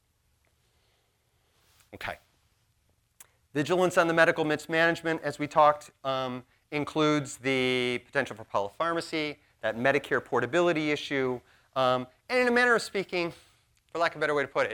Okay. Vigilance on the medical mismanagement, as we talked, includes the potential for polypharmacy, that Medicare portability issue, and in a manner of speaking, for lack of a better way to put it,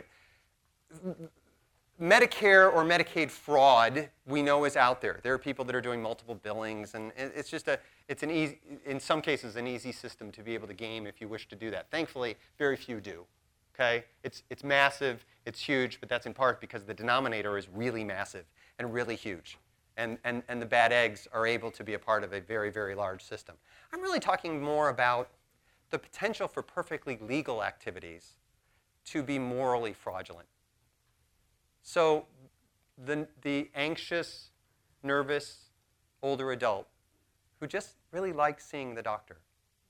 Medicare or Medicaid fraud we know is out there. There are people that are doing multiple billings, and it's just an easy, in some cases, an easy system to be able to game if you wish to do that. Thankfully, very few do. Okay, it's massive, it's huge, but that's in part because the denominator is really massive and really huge, and the bad eggs are able to be a part of a very, very large system. I'm really talking more about the potential for perfectly legal activities to be morally fraudulent. So the anxious, nervous, older adult who just really like seeing the doctor.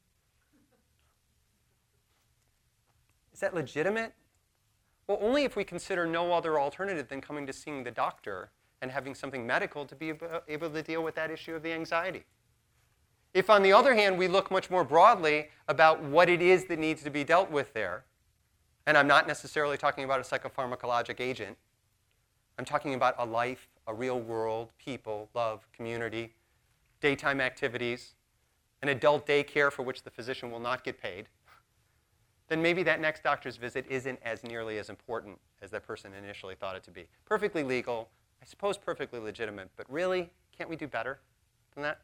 Is that legitimate? Well, only if we consider no other alternative than coming to seeing the doctor and having something medical to be able to deal with that issue of the anxiety. If, on the other hand, we look much more broadly about what it is that needs to be dealt with there, and I'm not necessarily talking about a psychopharmacologic agent, I'm talking about a life, a real world, people, love, community, daytime activities, an adult daycare for which the physician will not get paid, then maybe that next doctor's visit isn't as nearly as important as that person initially thought it to be. Perfectly legal, I suppose perfectly legitimate, but really, can't we do better than that?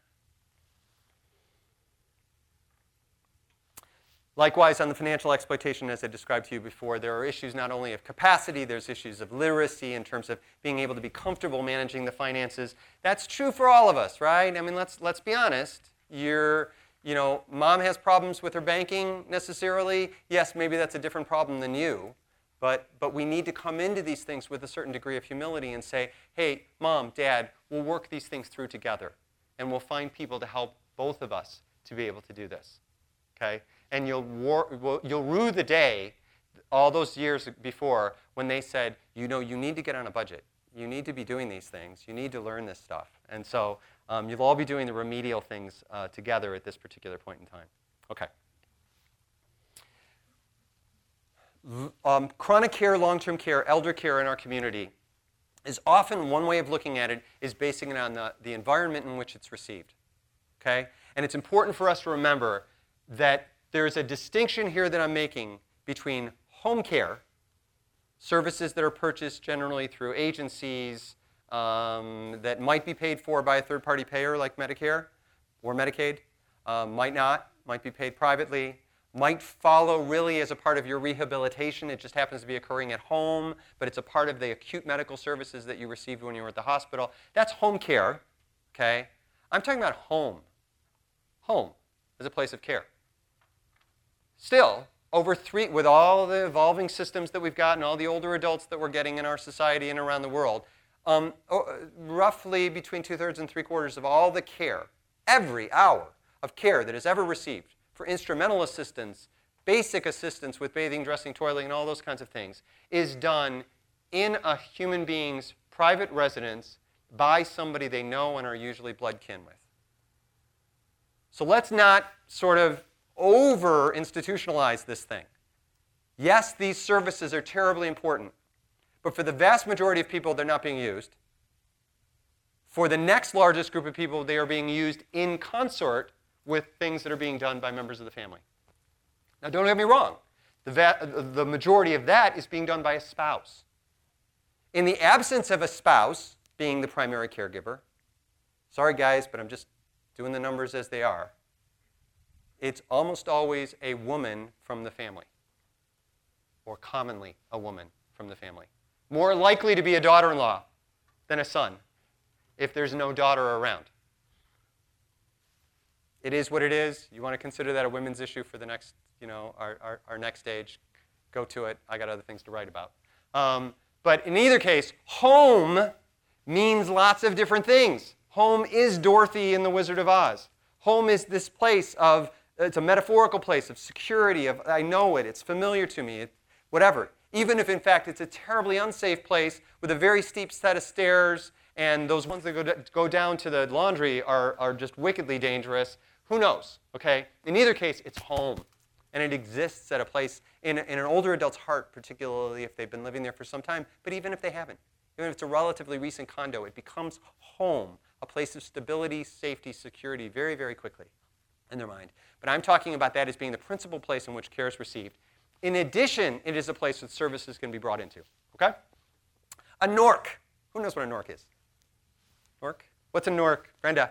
Likewise, on the financial exploitation, as I described to you before, there are issues not only of capacity, there's issues of literacy in terms of being able to be comfortable managing the finances. That's true for all of us, right? I mean, let's be honest. Mom has problems with her banking necessarily. Yes, maybe that's a different problem than you. But we need to come into these things with a certain degree of humility and say, hey, Mom, Dad, we'll work these things through together. And we'll find people to help both of us to be able to do this. Okay? And you'll rue the day, all those years before, when they said, you need to get on a budget. You need to be doing these things. You need to learn this stuff. And so you'll all be doing the remedial things together at this particular point in time. Okay. Chronic care, long-term care, elder care in our community is often one way of looking at it is basing it on the environment in which it's received. Okay? And it's important for us to remember that there's a distinction here that I'm making between home care, services that are purchased generally through agencies that might be paid for by a third-party payer like Medicare or Medicaid, might be paid privately, might follow really as a part of your rehabilitation. It just happens to be occurring at home, but it's a part of the acute medical services that you received when you were at the hospital. That's home care, okay? I'm talking about home. Home as a place of care. Still, with all the evolving systems that we've got and all the older adults that we're getting in our society and around the world, roughly between 2/3 and 3/4 of all the care, every hour of care that is ever received for instrumental assistance, basic assistance with bathing, dressing, toileting, and all those kinds of things, is done in a human being's private residence by somebody they know and are usually blood kin with. So let's not sort of over-institutionalize this thing. Yes, these services are terribly important, but for the vast majority of people, they're not being used. For the next largest group of people, they are being used in consort with things that are being done by members of the family. Now, don't get me wrong. The majority of that is being done by a spouse. In the absence of a spouse being the primary caregiver, sorry guys, but I'm just doing the numbers as they are, it's almost always a woman from the family, or commonly a woman from the family. More likely to be a daughter-in-law than a son if there's no daughter around. It is what it is. You want to consider that a women's issue for the next, our next stage, go to it. I got other things to write about. But in either case, home means lots of different things. Home is Dorothy in The Wizard of Oz. Home is this place it's a metaphorical place of security, of I know it, it's familiar to me, whatever. Even if, in fact, it's a terribly unsafe place with a very steep set of stairs, and those ones that go down to the laundry are just wickedly dangerous, who knows, okay? In either case, it's home, and it exists at a place in an older adult's heart, particularly if they've been living there for some time, but even if they haven't. Even if it's a relatively recent condo, it becomes home, a place of stability, safety, security very, very quickly in their mind. But I'm talking about that as being the principal place in which care is received. In addition, it is a place that services can be brought into. Okay? A NORC. Who knows what a NORC is? NORC? What's a NORC? Brenda?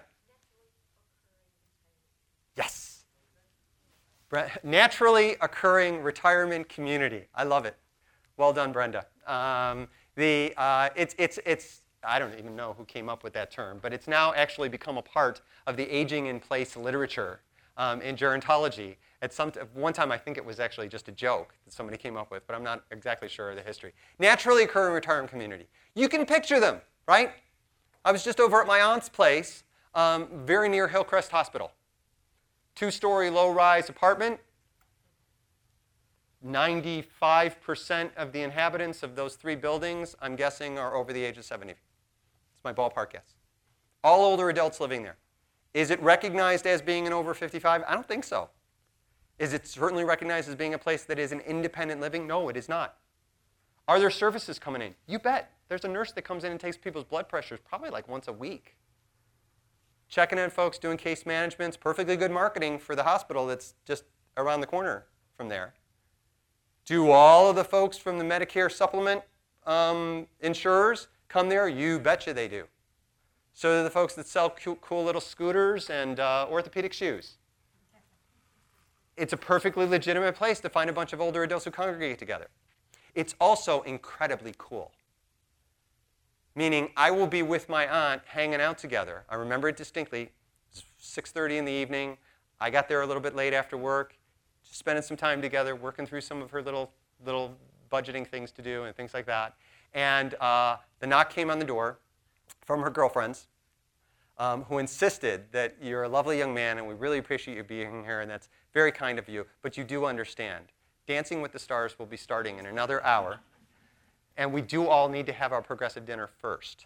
Yes. Naturally occurring retirement community. I love it. Well done, Brenda. It's I don't even know who came up with that term, but it's now actually become a part of the aging in place literature in gerontology. At one time, I think it was actually just a joke that somebody came up with, but I'm not exactly sure of the history. Naturally occurring retirement community. You can picture them, right? I was just over at my aunt's place very near Hillcrest Hospital. 2-story low-rise apartment. 95% of the inhabitants of those 3 buildings, I'm guessing, are over the age of 70. It's my ballpark guess. All older adults living there. Is it recognized as being an over 55? I don't think so. Is it certainly recognized as being a place that is an independent living? No, it is not. Are there services coming in? You bet. There's a nurse that comes in and takes people's blood pressures probably like once a week. Checking in folks, doing case management. It's perfectly good marketing for the hospital that's just around the corner from there. Do all of the folks from the Medicare supplement insurers come there? You betcha they do. So do the folks that sell cool little scooters and orthopedic shoes. It's a perfectly legitimate place to find a bunch of older adults who congregate together. It's also incredibly cool. Meaning, I will be with my aunt hanging out together. I remember it distinctly. It was 6:30 in the evening. I got there a little bit late after work, just spending some time together, working through some of her little budgeting things to do and things like that. And the knock came on the door from her girlfriends, who insisted that you're a lovely young man and we really appreciate you being here, and that's very kind of you, but you do understand. Dancing with the Stars will be starting in another hour, and we do all need to have our progressive dinner first.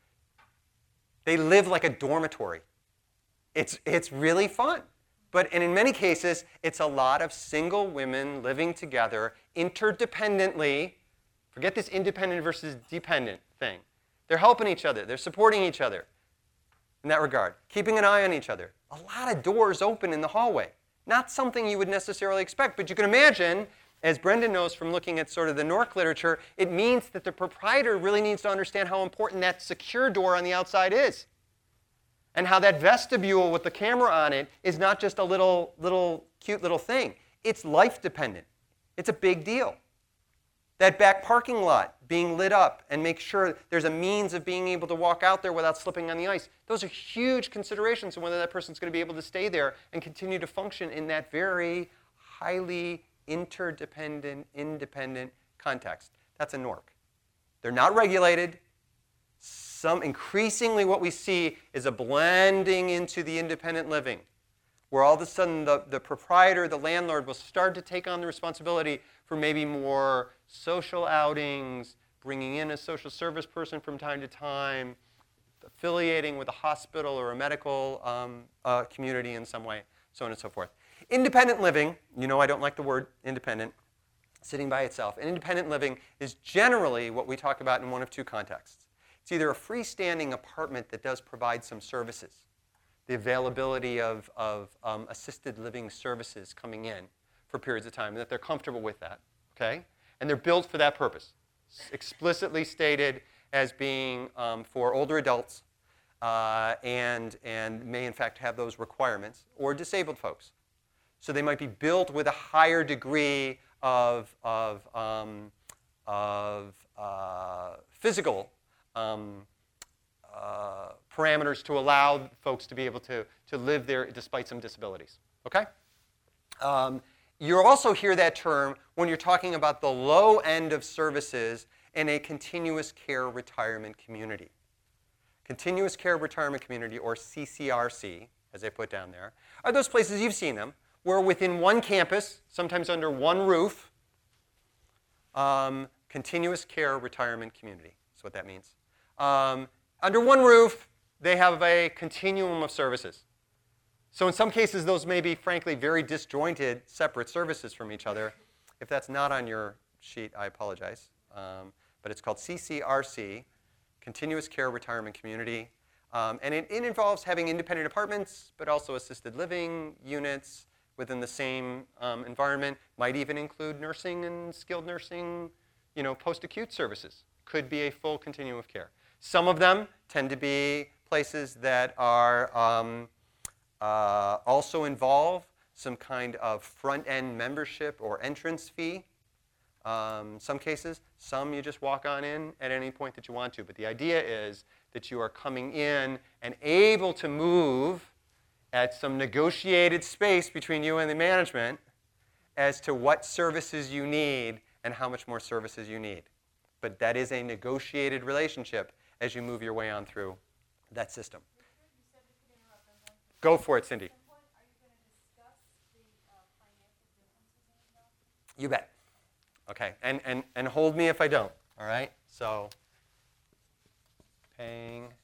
They live like a dormitory. It's really fun. And in many cases, it's a lot of single women living together interdependently. Forget this independent versus dependent thing. They're helping each other. They're supporting each other in that regard, keeping an eye on each other. A lot of doors open in the hallway. Not something you would necessarily expect, but you can imagine, as Brendan knows from looking at sort of the NORC literature, it means that the proprietor really needs to understand how important that secure door on the outside is. And how that vestibule with the camera on it is not just a little cute little thing. It's life dependent. It's a big deal. That back parking lot being lit up and make sure there's a means of being able to walk out there without slipping on the ice. Those are huge considerations of whether that person's going to be able to stay there and continue to function in that very highly interdependent, independent context. That's a NORC. They're not regulated. Increasingly what we see is a blending into the independent living, where all of a sudden the proprietor, the landlord, will start to take on the responsibility for maybe more social outings, bringing in a social service person from time to time, affiliating with a hospital or a medical community in some way, so on and so forth. Independent living, you know I don't like the word independent, sitting by itself. And independent living is generally what we talk about in one of 2 contexts. It's either a freestanding apartment that does provide some services, the availability of assisted living services coming in for periods of time, and that they're comfortable with that, okay? And they're built for that purpose, explicitly stated as being for older adults and may in fact have those requirements, or disabled folks. So they might be built with a higher degree of physical parameters to allow folks to be able to live there despite some disabilities, okay? You'll also hear that term when you're talking about the low end of services in a continuous care retirement community. Continuous care retirement community, or CCRC, as they put down there, are those places, you've seen them, where within one campus, sometimes under one roof, continuous care retirement community is what that means. Under one roof, they have a continuum of services. So in some cases, those may be, frankly, very disjointed, separate services from each other. If that's not on your sheet, I apologize. But it's called CCRC, Continuous Care Retirement Community. And it involves having independent apartments, but also assisted living units within the same environment. Might even include nursing and skilled nursing, post-acute services. Could be a full continuum of care. Some of them tend to be places that are also involve some kind of front-end membership or entrance fee. Some cases, some you just walk on in at any point that you want to. But the idea is that you are coming in and able to move at some negotiated space between you and the management as to what services you need and how much more services you need. But that is a negotiated relationship as you move your way on through that system. You said we could Go for it, Cindy. You bet. Okay, and hold me if I don't, all right? So paying